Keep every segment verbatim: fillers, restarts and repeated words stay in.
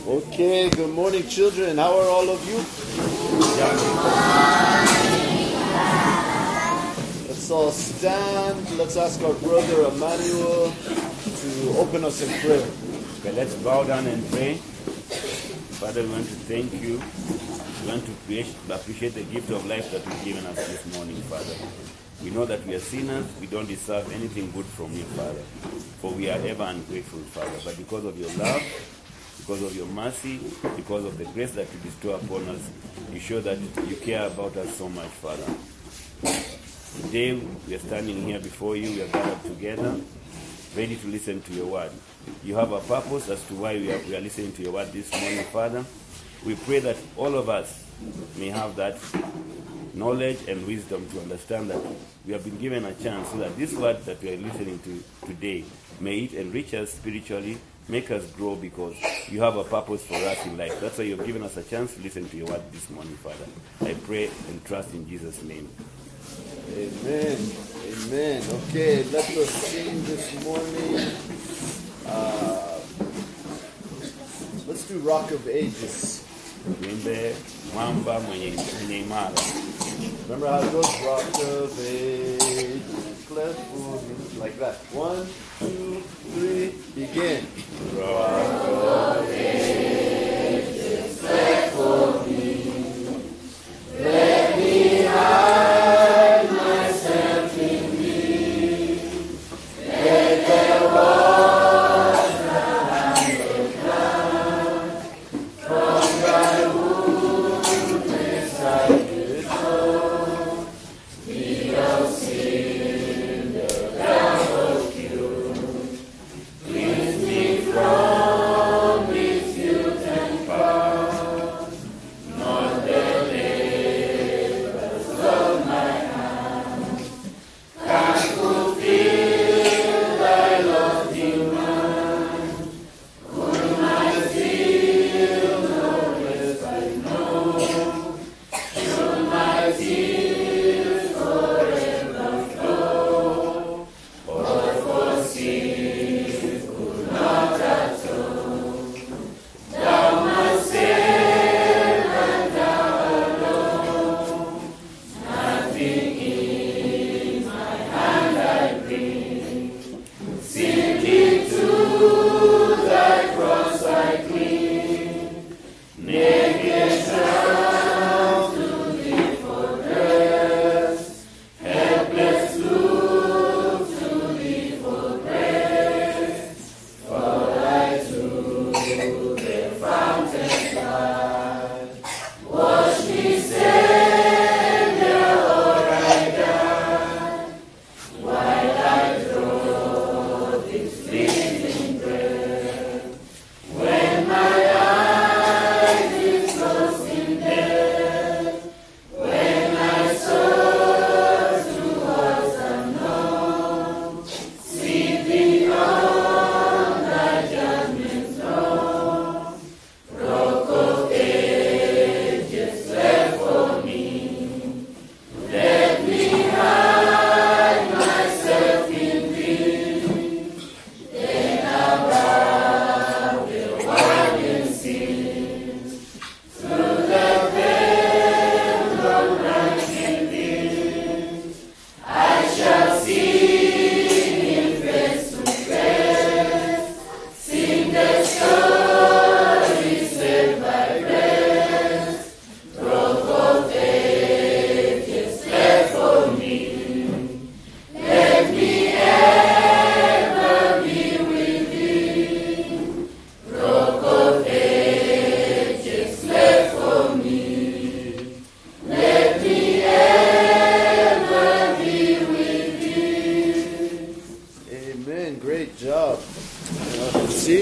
Okay, good morning, children. How are all of you? Let's all stand. Let's ask our brother Emmanuel to open us in prayer. Okay, let's bow down and pray. Father, we want to thank you. We want to appreciate the gift of life that you've given us this morning, Father. We know that we are sinners. We don't deserve anything good from you, Father. For we are ever ungrateful, Father. But because of your love, because of your mercy, because of the grace that you bestow upon us, you show that you care about us so much, Father. Today, we are standing here before you. We are gathered together, ready to listen to your word. You have a purpose as to why we are, we are listening to your word this morning, Father. We pray that all of us may have that knowledge and wisdom to understand that we have been given a chance so that this word that we are listening to today, may it enrich us spiritually, make us grow, because you have a purpose for us in life. That's why you have given us a chance to listen to your word this morning, Father. I pray and trust in Jesus' name. Amen. Amen. Okay, let us sing this morning. Uh, let's do Rock of Ages. Remember how it goes? Rock of Ages, cleft for me. Like that. One, two, three, begin. Rock of Ages, cleft for me. Let me hide myself in thee. Let the waters around the cloud from thy wounded side did flow. Me of sin, the devil killed. Cleanse me from its guilt and power. Not the labors of my hands can fulfill thy lofty mind. Could my zeal no respite know? Should my tears forever flow? Or for sins could not atone? Thou must save and thou alone. Nothing in my hand I bring. Simply to thy cross I cling. Naked down to thee for rest. Helpless look to thee for grace. For I to the fountain glide. Wash me, Savior, or I die. While I draw this fleeting breath. When my eyes is closed in death. When I soar towards unknown. See beyond thy judgment throne. Rock of ages left for me. Let me hide myself in thee. Then above the winding sins. Through the veil of ranking beams. I shall see him face to face. Sing the story saved by grace. Rock of ages left for me. Let me ever be with thee. Rock of ages left for me. Let me ever be with thee. Amen. Great job. Have a seat.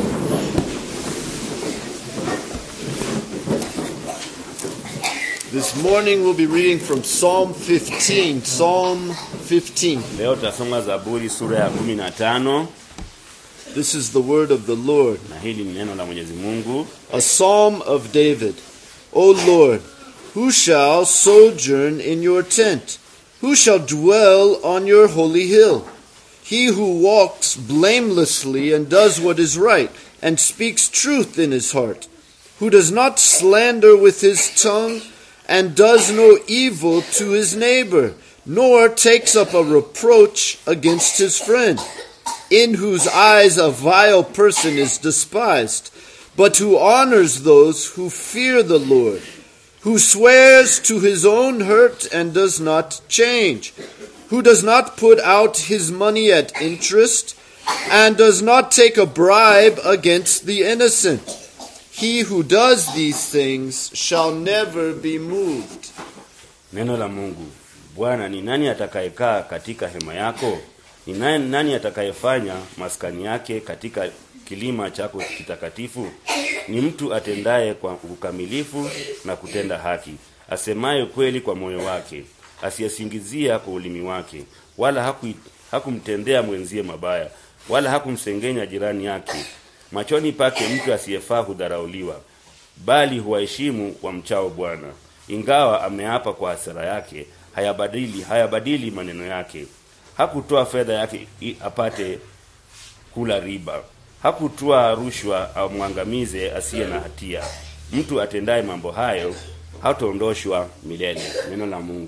This morning we'll be reading from Psalm fifteen. Psalm fifteen. Leo tutasoma Zaburi sura ya kumi na tano. This is the word of the Lord. Na hili ni neno la Mwenyezi Mungu. A psalm of David. O Lord, who shall sojourn in your tent? Who shall dwell on your holy hill? he who walks blamelessly and does what is right, and speaks truth in his heart, who does not slander with his tongue, and does no evil to his neighbor, nor takes up a reproach against his friend, in whose eyes a vile person is despised, but who honors those who fear the Lord, who swears to his own hurt and does not change, who does not put out his money at interest, and does not take a bribe against the innocent. He who does these things shall never be moved. Neno la Mungu. Bwana, ni nani atakayekaa katika hema yako? Ni nani, nani atakayefanya maskani yake katika kilima chako kitakatifu? Ni mtu atendaye kwa ukamilifu na kutenda haki, asemaye kweli kwa moyo wake, asiyesingizia kwa ulimi wake, wala haku, hakumtendea mwenzie mabaya, wala hakumsengenya jirani yake. Machoni pake mtu asiyefaa hudharauliwa, bali huwaheshimu wamchao Bwana. Ingawa ameapa kwa hasira yake, hayabadili hayabadili maneno yake. Hakutoa fedha yake apate kula riba. Hakutoa rushwa amwangamize asiye na hatia. Mtu atendaye mambo hayo hataondoshwa milele. Neno la Mungu.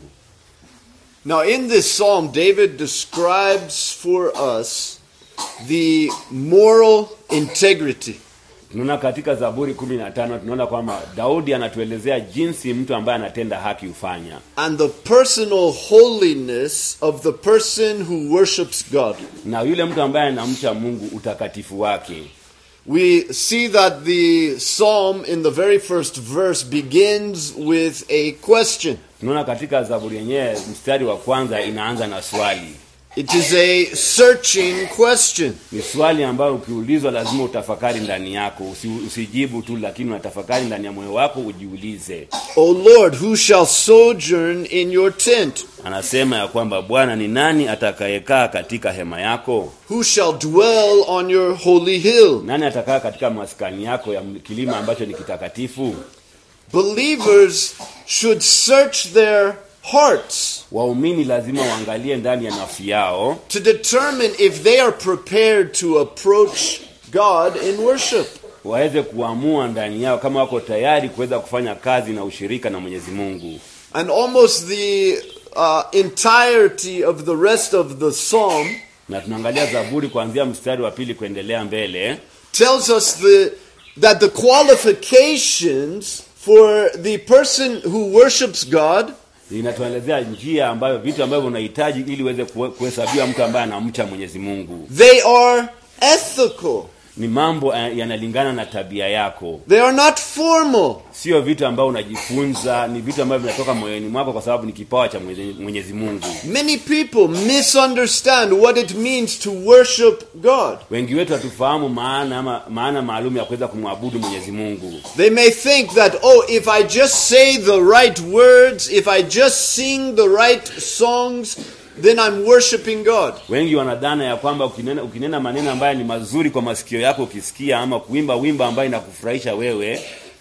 Now in this psalm, David describes for us the moral integrity. Tunaona katika Zaburi kumi na tano tunaona kwamba Daudi anatuelezea jinsi mtu ambaye anatenda haki ufanya. And the personal holiness of the person who worships God. Na yule mtu ambaye anamcha Mungu utakatifu wake. We see that the psalm in the very first verse begins with a question. Tunaona katika Zaburi yenyewe mstari wa kwanza inaanza na swali. It is a searching question. Ni swali ambayo ukiulizwa lazima utafakari ndani yako, Usi, usijibu tu, lakini unatafakari ndani ya moyo wako ujiulize. O Lord, who shall sojourn in your tent? Anasema ya kwamba Bwana, ni nani atakayekaa katika hema yako? Who shall dwell on your holy hill? Nani atakaa katika maskani yako ya kilima ambacho ni kitakatifu? Believers should search their hearts. Waumini lazima waangalie ndani ya nafsi yao to determine if they are prepared to approach God in worship. Waweze kuamua ndani yao kama wako tayari kuweza kufanya kazi na ushirika na Mwenyezi Mungu. And almost the uh, entirety of the rest of the psalm, na tunaangalia Zaburi kuanzia mstari wa pili kuendelea mbele, tells us the that the qualifications for the person who worships God, inatuelezea njia ambayo vitu ambavyo unahitaji ili uweze kuhesabiwa mtu ambaye anamcha Mwenyezi Mungu. They are ethical. Ni mambo yanalingana na tabia yako. They are not formal. Sio vitu ambavyo unajifunza, ni vitu ambavyo vinatoka moyoni mwako kwa sababu ni kipawa cha Mwenyezi Mungu. Many people misunderstand what it means to worship God. Wengi wetu hatufahamu maana ama maana maalum ya kuweza kumwabudu Mwenyezi Mungu. They may think that, oh, if I just say the right words, if I just sing the right songs, then I'm worshiping God. Wengi wanadhana ya kwamba ukinena ukinena maneno ambayo ni mazuri kwa masikio yako ukisikia, ama kuimba wimbo ambayo inakufurahisha wewe.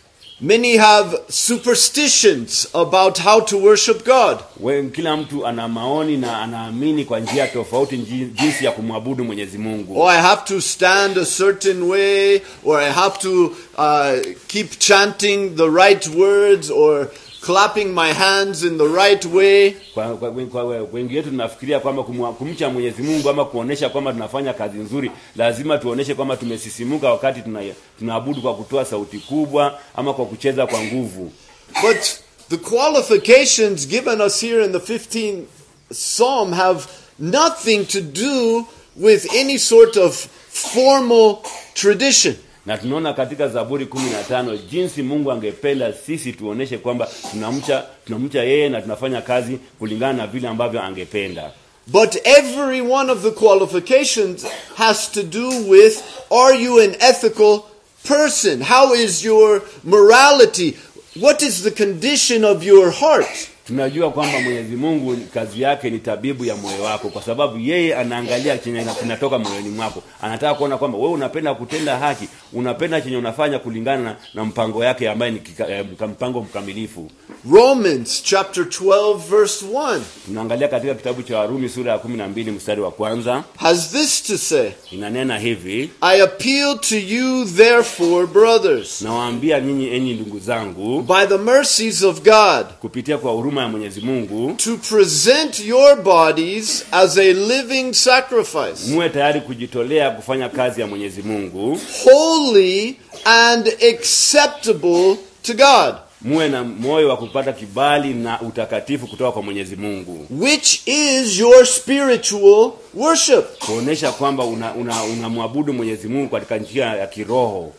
Many have superstitions about how to worship God. Wengi, kila mtu ana maoni na anaamini kwa njia tofauti jinsi ya kumwabudu Mwenyezi Mungu. Oh, I have to stand a certain way, or I have to uh, keep chanting the right words, or clapping my hands in the right way. Kwa, kwa, kwa wengi wetu tunafikiria kwamba kumcha Mwenyezi Mungu ama kuonesha kwamba tunafanya kazi nzuri, lazima tuoneshe kwamba tumesisimuka wakati tunaabudu kwa kutoa sauti kubwa ama kwa kucheza kwa nguvu. But the qualifications given us here in the fifteenth Psalm have nothing to do with any sort of formal tradition. Na tunaona katika Zaburi kumi na tano jinsi Mungu angependa sisi tuoneshe kwamba tunamcha tunamcha yeye na tunafanya kazi kulingana na vile ambavyo angependa. But every one of the qualifications has to do with, are you an ethical person? How is your morality? What is the condition of your heart? Tunajua kwamba Mwenyezi Mungu kazi yake ni tabibu ya moyo wako, kwa sababu yeye anaangalia chenye kinatoka moyoni mwako. Anataka kuona kwamba wewe unapenda kutenda haki, unapenda chenye unafanya kulingana na, na mpango yake ambaye ni eh, mpango mkamilifu. Romans chapter twelve verse one. Tunaangalia katika kitabu cha Warumi sura ya kumi na mbili mstari wa kwanza. Has this to say? Inanena hivi: I appeal to you therefore, brothers, nawaambia nyinyi enyi ndugu zangu, by the mercies of God, kupitia kwa huruma ya Mwenyezi Mungu, to present your bodies as a living sacrifice, muwe tayari kujitolea kufanya kazi ya Mwenyezi Mungu, holy and acceptable to God, muwe na moyo wa kupata kibali na utakatifu kutoka kwa Mwenyezi Mungu, which is your spiritual worship. kuonesha kwamba unamwabudu una, una Mwenyezi Mungu katika njia ya kiroho.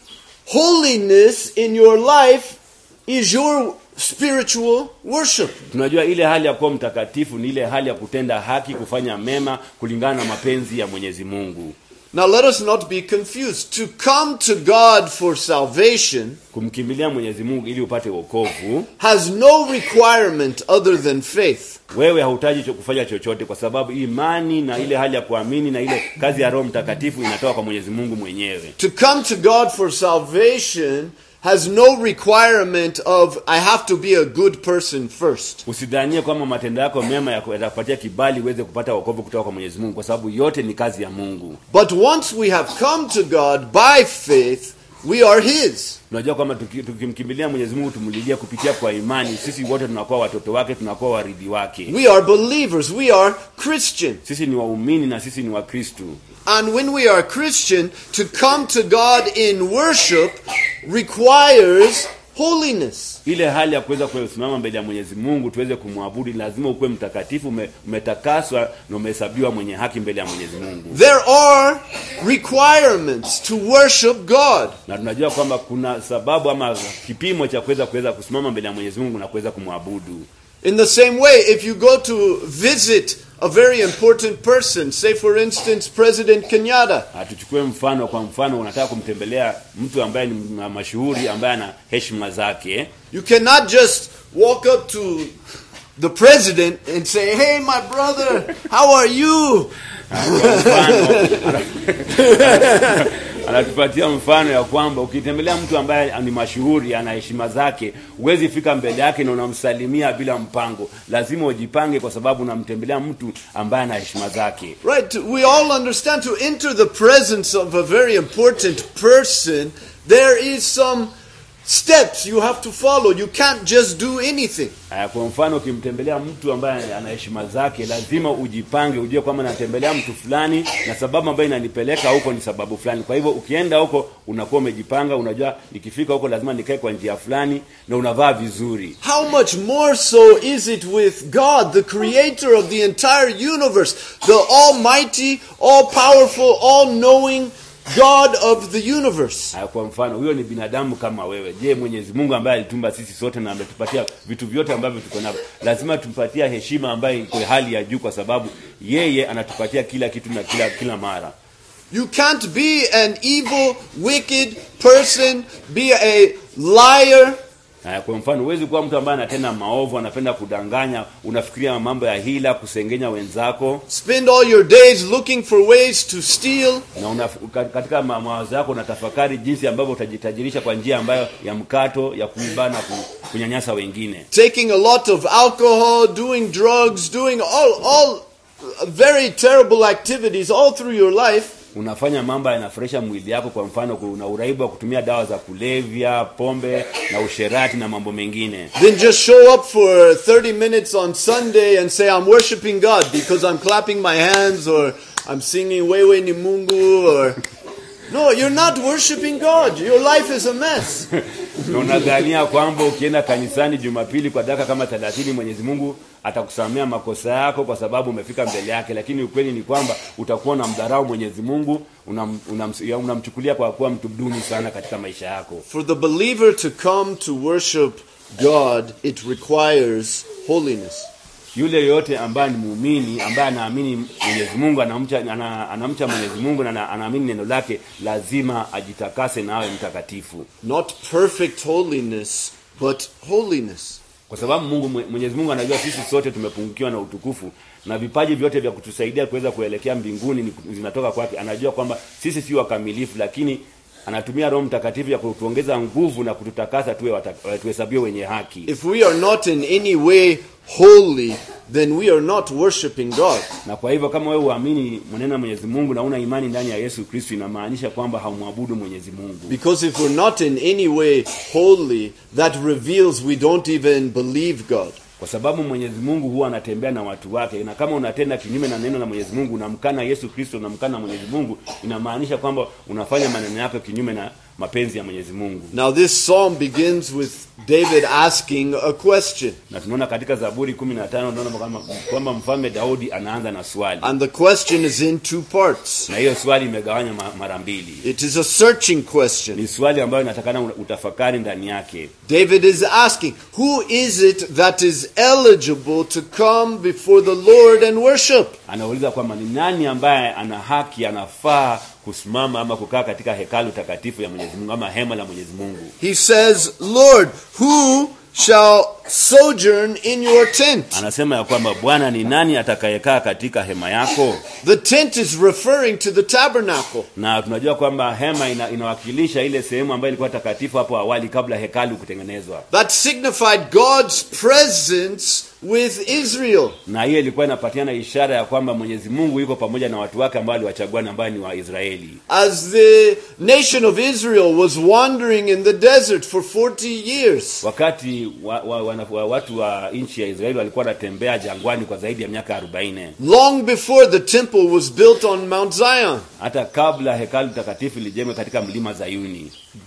Holiness in your life is your spiritual worship. Tunajua ile hali ya kuwa mtakatifu ni ile hali ya kutenda haki, kufanya mema kulingana na mapenzi ya Mwenyezi Mungu. Now let us not be confused. To come to God for salvation, kumkimbilia Mwenyezi Mungu ili upate wokovu, has no requirement other than faith. Wewe hautaji kufanya chochote, kwa sababu imani na ile hali ya kuamini na ile kazi ya Roho Mtakatifu inatoka kwa Mwenyezi Mungu mwenyewe. To come to God for salvation has no requirement of I have to be a good person first. Usidhanie kwamba matendo yako mema yatakupatia kibali uweze kupata wokovu kutoka kwa Mwenyezi Mungu, kwa sababu yote ni kazi ya Mungu. But once we have come to God by faith, we are his. Unajua kwamba tukimkimbilia Mwenyezi Mungu, tumlilia kupitia kwa imani, sisi wote tunakuwa watoto wake, tunakuwa warithi wake. We are believers, we are Christian. Sisi ni waumini na sisi ni Wakristo. And when we are Christian, to come to God in worship requires holiness. Ile hali ya kuweza kusimama mbele ya Mwenyezi Mungu tuweze kumwabudu, lazima ukuwe mtakatifu, umetakaswa na umehesabiwa mwenye haki mbele ya Mwenyezi Mungu. There are requirements to worship God. Na tunajua kwamba kuna sababu ama kipimo cha kuweza kuweza kusimama mbele ya Mwenyezi Mungu na kuweza kumwabudu. In the same way, if you go to visit a very important person, say for instance President Kenyatta. Atuchukue mfano, kwa mfano unataka kumtembelea mtu ambaye ni mashuhuri, ambaye ana heshima zake. You cannot just walk up to the president and say, "Hey my brother, how are you?" Anatupatia mfano ya kwamba ukitembelea mtu ambaye ni mashuhuri, ana heshima zake, huwezi fika mbele yake na unamsalimia bila mpango. Lazima ujipange, kwa sababu unamtembelea mtu ambaye ana heshima zake. Right, we all understand to enter the presence of a very important person, there is some steps you have to follow. You can't just do anything. Kwa mfano ukimtembelea mtu ambaye ana heshima zake, lazima ujipange, ujue kwamba natembelea mtu fulani na sababu ambayo inanipeleka huko ni sababu fulani. Kwa hivyo ukienda huko unakuwa umejipanga, unajua nikifika huko lazima nikae kwa njia fulani, na unavaa vizuri. How much more so is it with God, the creator of the entire universe, the almighty, all powerful, all knowing God of the universe. Kwa mfano huyo ni binadamu kama wewe. Je, Mwenyezi Mungu ambaye alitumba sisi sote na ametupatia vitu vyote ambavyo tuko navyo, lazima tumpatie heshima ambayo iko hali ya juu, kwa sababu yeye anatupatia kila kitu na kila kila mara. You can't be an evil, wicked person, be a liar. Kwa mfano huwezi kuwa mtu ambaye anatenda maovu, anapenda kudanganya, unafikiria mambo ya hila, kusengenya wenzako. Spend all your days looking for ways to steal. Na una, katika mawazo yako unatafakari jinsi ambavyo utajitajirisha kwa njia ambayo ya mkato, ya kuiba na kunyanyasa wengine. Taking a lot of alcohol, doing drugs, doing all all very terrible activities all through your life. Unafanya mambo yanafresha mwili yako, kwa mfano kuna uraibu wa kutumia dawa za kulevya, pombe na usherati na mambo mengine. Then just show up for thirty minutes on Sunday and say I'm worshiping God because I'm clapping my hands or I'm singing Wewe ni Mungu or no, you're not worshiping God. Your life is a mess. Unadhania kwamba ukienda kanisani Jumapili kwa dakika kama thelathini Mwenyezi Mungu atakusamea makosa yako kwa sababu umefika mbele yake, lakini ukweli ni kwamba utakuwa na mdharau Mwenyezi Mungu, unamchukulia unam, unam kwa kuwa mtu duni sana katika maisha yako. For the believer to come to worship God, it requires holiness. Yule yote ambaye ni muumini, ambaye anaamini Mwenyezi Mungu, anamcha anamcha Mwenyezi Mungu na anaamini neno lake, lazima ajitakase na awe mtakatifu. Not perfect holiness, but holiness. Kwa sababu Mungu Mwenyezi Mungu anajua sisi sote tumepungukiwa na utukufu, na vipaji vyote vya kutusaidia kuweza kuelekea mbinguni zinatoka kwake. Anajua kwamba sisi si wakamilifu, lakini anatumia Roho Mtakatifu ya kutuongeza nguvu na kututakasa tuwe tuhesabiwe wenye haki. If we are not in any way holy, then we are not worshiping God. Na kwa hivyo kama wewe uamini maneno ya Mwenyezi Mungu na una imani ndani ya Yesu Kristo, inamaanisha kwamba haumwabudu Mwenyezi Mungu. Because if we're not in any way holy, that reveals we don't even believe God. Kwa sababu Mwenyezi Mungu huwa anatembea na watu wake, na kama unatenda kinyume na neno la Mwenyezi Mungu, unamkana Yesu Kristo, unamkana Mwenyezi Mungu, inamaanisha kwamba unafanya maneno yako kinyume na mapenzi ya Mwenyezi Mungu. Now this psalm begins with David asking a question. Na tunaona katika Zaburi kumi na tano tunaona kama kwamba mfalme Daudi anaanza na swali. And the question is in two parts. Na hiyo swali imegawanywa mara mbili. It is a searching question. Ni swali ambayo inatakana utafakari ndani yake. David is asking, who is it that is eligible to come before the Lord and worship? Anauliza kwamba ni nani ambaye ana haki, anafaa kusimama ama kukaa katika hekalu takatifu ya Mwenyezi Mungu ama hema la Mwenyezi Mungu. He says, Lord, who shall sojourn in your tent? Anasema ya kwamba Bwana, ni nani atakayekaa katika hema yako? The tent is referring to the tabernacle. Na tunajua kwamba hema ina, inawakilisha ile sehemu ambayo ilikuwa takatifu hapo awali kabla hekalu kutengenezwa. That signified God's presence with Israel. Na hiyo ilikuwa inapatiana ishara ya kwamba Mwenyezi Mungu yuko pamoja na watu wake ambao aliwachagua na ambao ni Waisraeli. As the nation of Israel was wandering in the desert for forty years. Wakati wa, wa, wa, wa, watu wa nchi ya Israeli walikuwa wanatembea jangwani kwa zaidi ya miaka arobaini. Long before the temple was built on Mount Zion. Hata kabla hekalu takatifu lijengwe katika mlima Zayuni.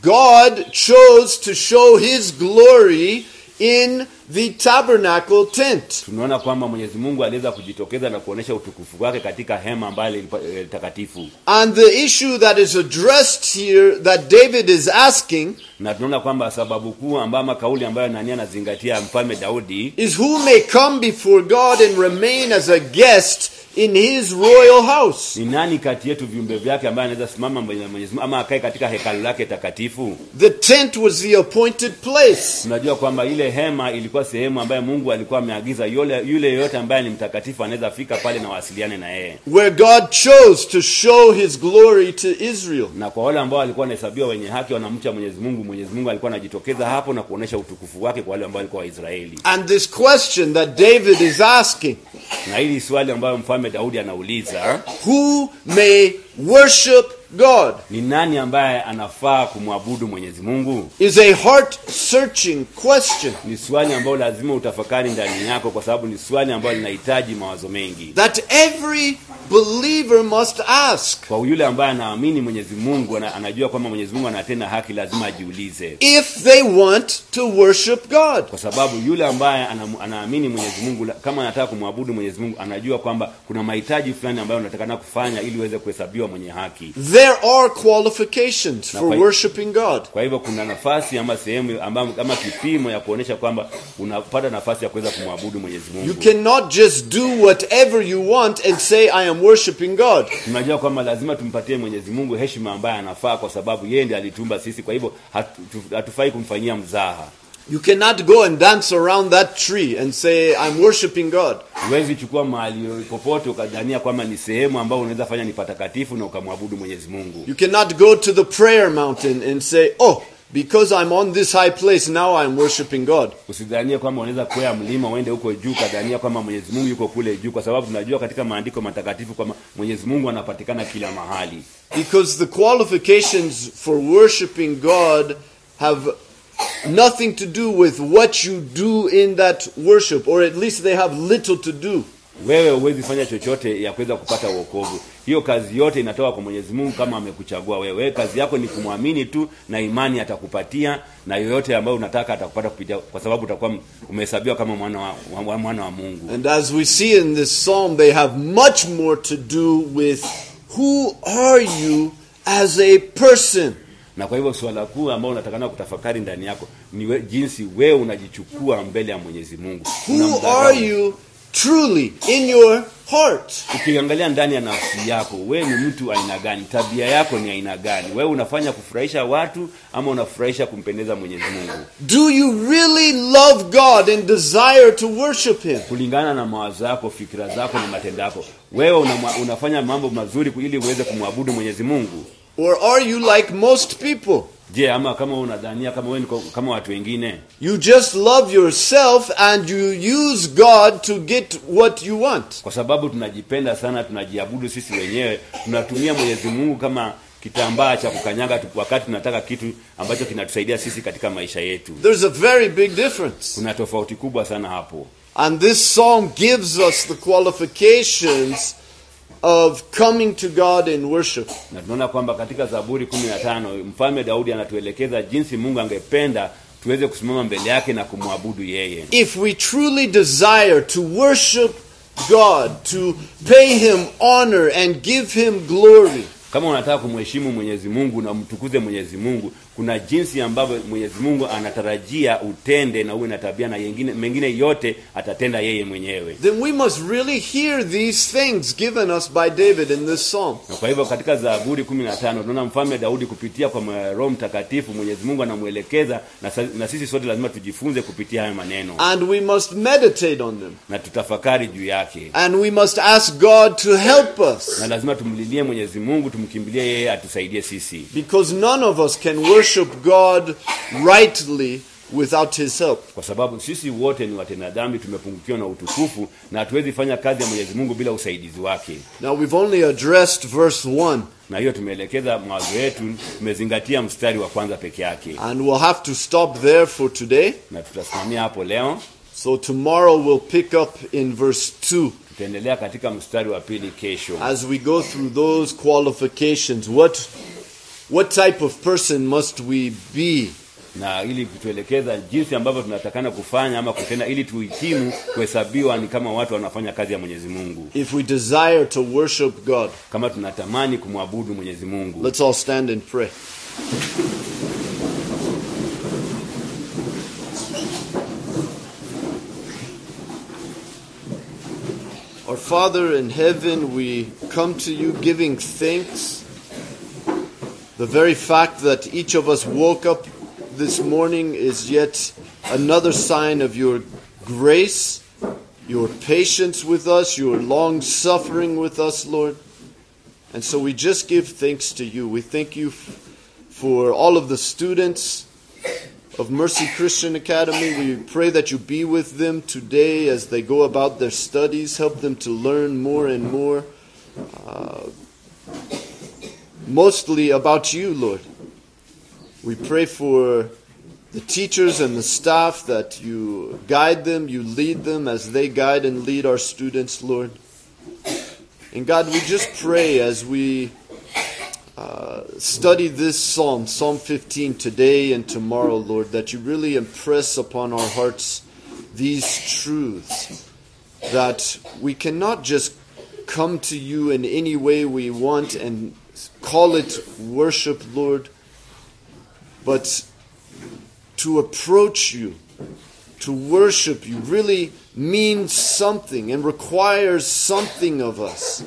God chose to show his glory in the tabernacle tent. Tunaona kwamba Mwenyezi Mungu aliweza kujitokeza na kuonesha utukufu wake katika hema ambayo ni takatifu. And the issue that is addressed here that David is asking, na tunaona kwamba sababu kuu ambayo kauli ambayo nani anazingatia mfalme Daudi, is who may come before God and remain as a guest in his royal house. Ni nani kati yetu viumbe vyake ambaye anaweza simama mbele ya Mwenyezi Mungu ama akae katika hekalu lake takatifu? The tent was the appointed place. Tunajua kwamba ile hema ilikuwa sehemu ambayo Mungu alikuwa ameagiza yule yule yote ambaye ni mtakatifu anaweza fika pale na wasiliane na yeye. Where God chose to show his glory to Israel. Na kwa wale ambao walikuwa wanahesabiwa wenye haki wanamcha Mwenyezi Mungu, Mwenyezi Mungu alikuwa anajitokeza hapo na kuonesha utukufu wake kwa wale ambao walikuwa Waisraeli. And this question that David is asking, na hili swali ambayo mfalme Daudi anauliza, who may worship God? Ni nani ambaye anafaa kumwabudu Mwenyezi Mungu? Is a heart searching question. Ni swali ambalo lazima utafakari ndani yako, kwa sababu ni swali ambalo linahitaji mawazo mengi. That every believer must ask. Kwa yule ambaye anaamini Mwenyezi Mungu, anajua kwamba Mwenyezi Mungu anatenda haki, lazima ajiulize. If they want to worship God. Kwa sababu yule ambaye anaamini Mwenyezi Mungu, kama anataka kumwabudu Mwenyezi Mungu, anajua kwamba kuna mahitaji fulani ambayo unatakana kufanya ili uweze kuhesabiwa mwenye haki. There are qualifications for kwa, worshiping God. Kwa hivyo kuna nafasi ama sehemu ama kama kipimo ya kuonesha kwamba unapata nafasi ya kuweza kumwabudu Mwenyezi Mungu. You cannot just do whatever you want and say I am worshiping God. Tunajua kwamba lazima tumpatie Mwenyezi Mungu heshima ambayo anafaa, kwa sababu yeye ndiye alitumba sisi. Kwa hivyo hatu, hatufai kumfanyia mzaha. You cannot go and dance around that tree and say I'm worshiping God. Huwezi chukua mahali popote ukadhania kwamba ni sehemu ambayo unaweza fanya ni patakatifu na ukamwabudu Mwenyezi Mungu. You cannot go to the prayer mountain and say, oh, because I'm on this high place now I'm worshiping God. Usidhanie kwamba unaweza kwea mlima uende huko juu kadhania kwamba Mwenyezi Mungu yuko kule juu, kwa sababu tunajua katika maandiko matakatifu kwamba Mwenyezi Mungu anapatikana kila mahali. Because the qualifications for worshiping God have nothing to do with what you do in that worship, or at least they have little to do. Wewe huwezi fanya chochote ya kuweza kupata wokovu. Hiyo kazi yote inatoka kwa Mwenyezi Mungu kama amekuchagua wewe. Wewe kazi yako ni kumwamini tu na imani atakupatia, na yoyote ambayo unataka atakupata kupitia, kwa sababu utakuwa umehesabiwa kama mwana wa, wa, mwana wa Mungu. And as we see in this psalm, they have much more to do with who are you as a person. Na kwa hivyo swala kuu ambalo unatakana kutafakari ndani yako ni we, jinsi wewe unajichukua mbele ya Mwenyezi Mungu. Who are you truly in your heart. Ukiangalia ndani ya nafsi yako, wewe ni mtu aina gani? Tabia yako ni aina gani? Wewe unafanya kufurahisha watu ama unafurahisha kumpendeza Mwenyezi Mungu? Do you really love God and desire to worship him? Kulingana na mawazo yako, fikra zako na matendo yako, wewe una, unafanya mambo mazuri ili uweze kumwabudu Mwenyezi Mungu? Or are you like most people? Je, ama kama unadhania kama wewe kama watu wengine? You just love yourself and you use God to get what you want. Kwa sababu tunajipenda sana, tunajiabudu sisi wenyewe, tunatumia Mwenyezi Mungu kama kitambaa cha kukanyaga wakati tunataka kitu ambacho kinatusaidia sisi katika maisha yetu. There's a very big difference. Kuna tofauti kubwa sana hapo. And this psalm gives us the qualifications of coming to God in worship. Na tunaona kwamba katika Zaburi kumi na tano Mfalme Daudi anatuelekeza jinsi Mungu angependa tuweze kusimama mbele yake na kumwabudu yeye. If we truly desire to worship God, to pay him honor and give him glory, kama unataka kumheshimu Mwenyezi Mungu na umtukuze Mwenyezi Mungu, kuna jinsi ambavyo Mwenyezi Mungu anatarajia utende na uwe na tabia na yengine mengine yote atatenda yeye mwenyewe. Then we must really hear these things given us by David in this psalm. Na kwa hivyo katika Zaburi kumi na tano tunaona Mfalme Daudi kupitia kwa Roho Mtakatifu Mwenyezi Mungu anamuelekeza, na, na sisi sote lazima tujifunze kupitia haya maneno. And we must meditate on them. Na tutafakari juu yake. And we must ask God to help us. Na lazima tumlilie Mwenyezi Mungu, tumkimbilie yeye atusaidie sisi. Because none of us can worship God rightly without his help. Kwa sababu sisi wote ni watenda dhambi, tumepungukiwa na utukufu na hatuwezi fanya kazi ya Mwenyezi Mungu bila usaidizi wake. Now we've only addressed verse one. Na hiyo tumeelekeza mawazo yetu, tumezingatia mstari wa kwanza peke yake. And we'll have to stop there for today. Na tutasimamia hapo leo. So tomorrow we'll pick up in verse two. Tutaendelea katika mstari wa pili kesho. As we go through those qualifications, what what type of person must we be? Na ili kutuelekeza jinsi ambavyo tunatakana kufanya ama kutenda ili tuhitimu kuhesabiwa ni kama watu wanafanya kazi ya Mwenyezi Mungu. If we desire to worship God, kama tunatamani kumwabudu Mwenyezi Mungu. Let's all stand and pray. Our Father in heaven, we come to you giving thanks. The very fact that each of us woke up this morning is yet another sign of your grace, your patience with us, your long suffering with us, Lord. And so we just give thanks to you. We thank you f- for all of the students of Mercy Christian Academy. We pray that you be with them today as they go about their studies. Help them to learn more and more, uh, mostly about you, Lord. We pray for the teachers and the staff that you guide them, you lead them as they guide and lead our students, Lord. And God, we just pray as we uh, study this psalm, Psalm fifteen, today and tomorrow, Lord, that you really impress upon our hearts these truths, that we cannot just come to you in any way we want and call it worship, Lord, but to approach you, to worship you, really means something and requires something of us.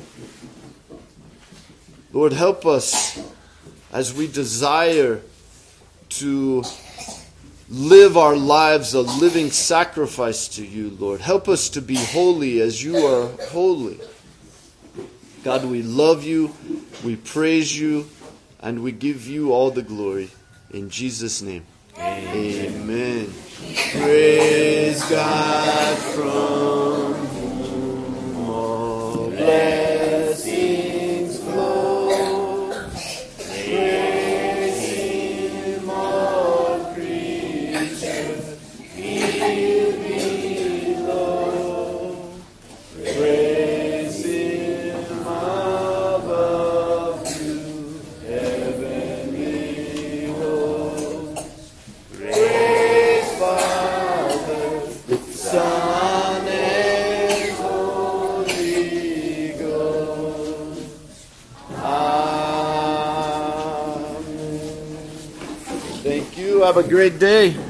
Lord, help us as we desire to live our lives a living sacrifice to you, Lord. Help us to be holy as you are holy. God, we love you, we praise you, and we give you all the glory. In Jesus' name. Amen. Amen. Praise God from whom all blessings flow. Praise Him, all creatures here below. Praise Him above you, heavenly hosts. Praise Father, Son, and Holy Ghost. Amen. Thank you. Have a great day.